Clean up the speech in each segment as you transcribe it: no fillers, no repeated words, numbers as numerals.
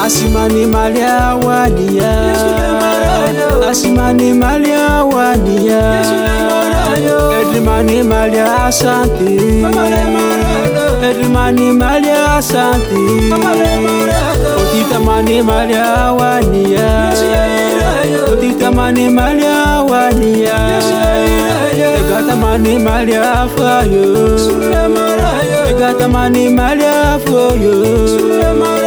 Asimani malia wania, asimani malia wania, edrimani malia santi, edrimani malia santi, otita mani malia wania, otita mani malia wania, egata mani malia fayo, egata mani malia fayo.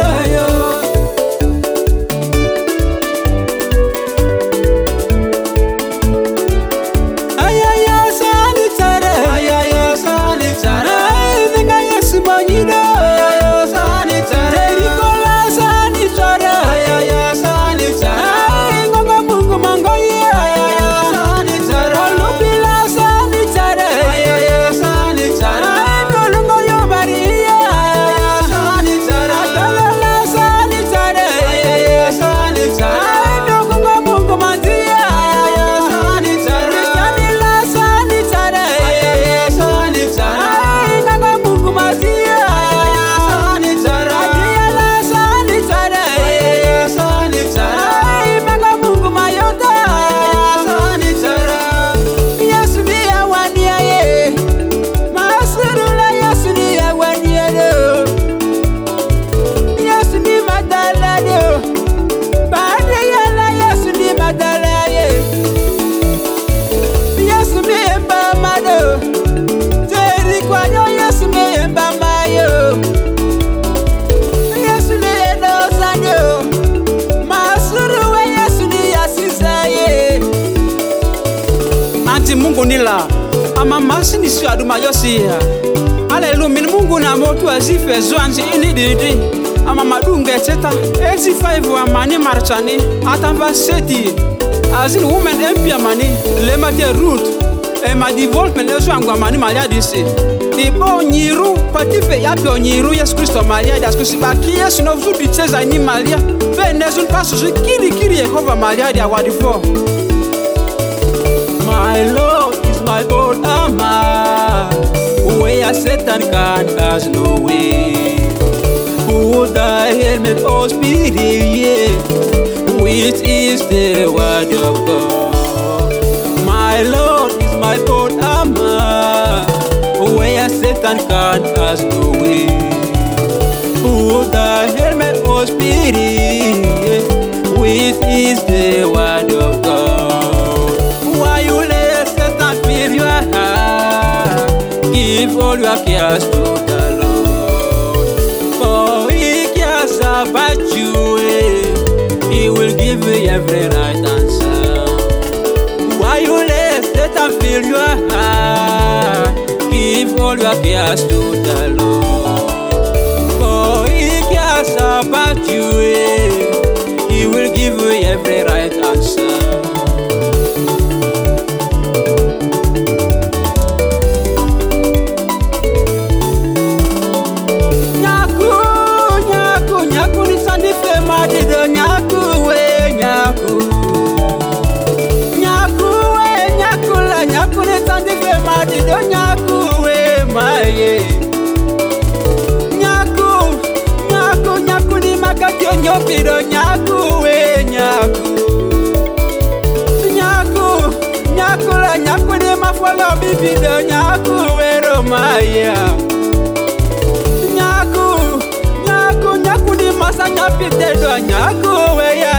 Mungu nila ama masini si aduma yosia alelu min Mungu na motu azife zwanzi inididi ama madunga etc ezi 5 amani marchani atamba seti azin women empia mani le matia root e ma development ezo angwa mani malia disi ibo nyiru patife yapi nyiru Yesu Kristo malia das kusibaki Yesu no zu biteza ni malia benezun paso zu kiri Yehova malia dia wadifo. My Lord is my God, where Satan can has no way. Who the helmet of spirit, which is the word of God. My Lord is my God, where Satan can has no way. Who the helmet of spirit, which is the word of God. Give all your cares to the Lord, for He cares about you. He will give you every right answer. Why you let Satan fill your heart? Give all your cares to the Lord, for He cares about you. He will give you every right answer. Nyaku ni makatio nyopido nyaku we nyaku ni mafolo bibido nyaku we romaya nyaku ni masanya pitedo nyaku we ya